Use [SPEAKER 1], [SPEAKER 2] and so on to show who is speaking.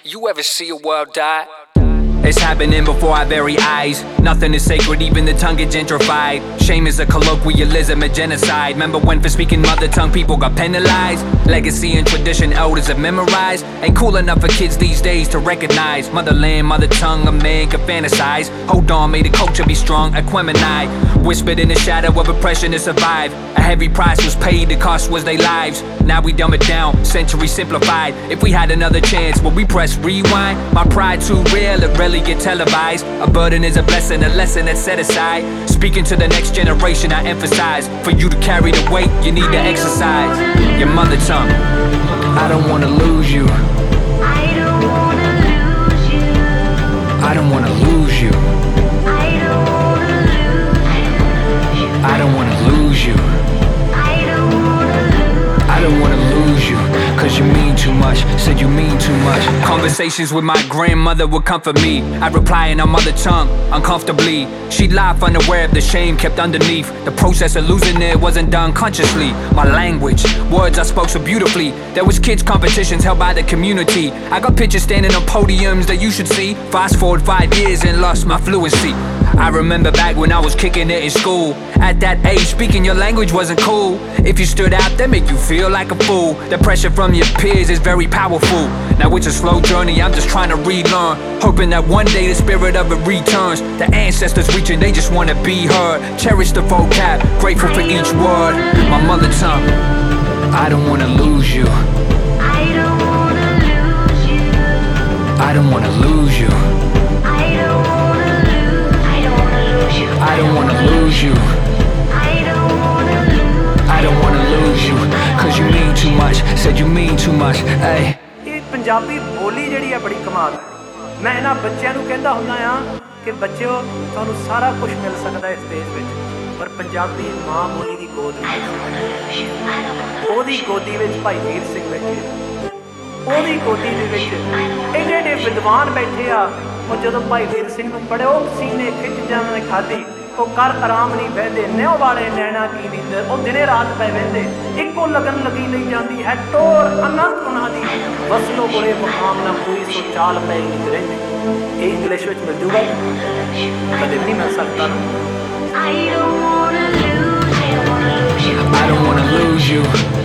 [SPEAKER 1] You ever see a world die? It's happening before our very eyes. Nothing is sacred, even the tongue gets gentrified. Shame is a colloquialism, a genocide. Remember when for speaking mother tongue people got penalized? Legacy and tradition elders have memorized. Ain't cool enough for kids these days to recognize. Motherland, mother tongue, a man can fantasize. Hold on, may the culture be strong, Aquemini. Whispered in the shadow of oppression to survive. A heavy price was paid, the cost was their lives. Now we dumb it down, century simplified. If we had another chance, would we press rewind? My pride too real, it rarely get televised. A burden is a blessing, a lesson that's set aside. Speaking to the next generation, I emphasize. For you to carry the weight, you need to exercise your mother tongue. I don't wanna lose you.
[SPEAKER 2] I don't wanna lose you.
[SPEAKER 1] I don't wanna lose you.
[SPEAKER 2] I don't wanna lose you.
[SPEAKER 1] I don't wanna lose you.
[SPEAKER 2] I don't wanna lose you.
[SPEAKER 1] I don't wanna lose you, cause you mean too much, said you mean too much. Conversations with my grandmother would comfort me. I'd reply in her mother tongue, uncomfortably. She'd laugh unaware of the shame kept underneath. The process of losing it wasn't done consciously. My language, words I spoke so beautifully. There was kids competitions held by the community. I got pictures standing on podiums that you should see. Fast forward 5 years and lost my fluency. I remember back when I was kicking it in school. At that age, speaking your language wasn't cool. If you stood out, that make you feel like a fool. The pressure from your peers is very powerful. Now it's a slow journey, I'm just trying to relearn. Hoping that one day the spirit of it returns. The ancestors reaching, they just wanna be heard. Cherish the vocab, grateful for each word. My mother tongue, I don't wanna lose you.
[SPEAKER 2] I don't wanna lose you.
[SPEAKER 1] I don't wanna lose you.
[SPEAKER 2] I don't wanna lose. I don't wanna lose you.
[SPEAKER 1] I don't wanna lose you.
[SPEAKER 2] I don't wanna lose.
[SPEAKER 1] I don't wanna lose you, cause you mean too much, said you mean too much, ay.
[SPEAKER 3] ਇਹ ਪੰਜਾਬੀ ਬੋਲੀ ਜਿਹੜੀ ਹੈ ਬੜੀ ਕਮਾਲ ਹੈ। ਮੈਂ ਇਹਨਾਂ ਬੱਚਿਆਂ ਨੂੰ ਕਹਿੰਦਾ ਹੁੰਦਾ ਆ ਕਿ ਬੱਚਿਓ ਤੁਹਾਨੂੰ ਸਾਰਾ ਕੁਝ ਮਿਲ ਸਕਦਾ ਇਸ ਦੇਸ਼ ਵਿੱਚ, ਪਰ ਪੰਜਾਬੀ ਮਾਂ ਬੋਲੀ ਦੀ ਗੋਦ ਵਿੱਚ ਉਹਦੀ ਗੋਦੀ ਵਿੱਚ ਭਾਈ ਵੀਰ ਸਿੰਘ ਬੈਠੇ ਆ। ਉਹਦੀ ਗੋਦੀ ਦੇ ਵਿੱਚ ਐਡੇ ਐਡੇ ਵਿਦਵਾਨ ਬੈਠੇ ਆ। ਉਹ ਜਦੋਂ ਭਾਈ ਵੀਰ ਸਿੰਘ ਨੂੰ ਪੜ੍ਹਿਆ ਉਹ ਸੀਨੇ ਖਿੱਚ ਜਾਣ ਨੇ ਖਾਧੀ। ਉਹ ਕਰ ਆਰਾਮ ਨਹੀਂ ਬਹਿੰਦੇ, ਨਿਉ ਵਾਲੇ ਨੈਣਾ ਕੀ ਨੀਂਦਰ, ਉਹ ਦਿਨੇ ਰਾਤ ਪੈ ਬਹਿੰਦੇ। ਇੱਕੋ ਲਗਨ ਲੱਗੀ ਲਈ ਜਾਂਦੀ ਹੈ ਟੋਰ ਅਨੰਤ ਉਹਨਾਂ ਦੀ। ਵਸਲੋ ਬੁਰੇ ਮੁਕਾਮ ਨਾ ਕੋਈ ਸੋ ਚਾਲ ਪੈ ਨਹੀਂ ਰਹਿੰਦੇ। ਇਹ ਇੰਗਲਿਸ਼ ਵਿੱਚ ਮਿਲ ਜੂਗਾ, ਕਦੇ ਵੀ ਨਹੀਂ ਮਿਲ ਸਕਦਾ ਨਾ।
[SPEAKER 2] I don't wanna lose. I don't wanna lose you.
[SPEAKER 1] I don't wanna lose you.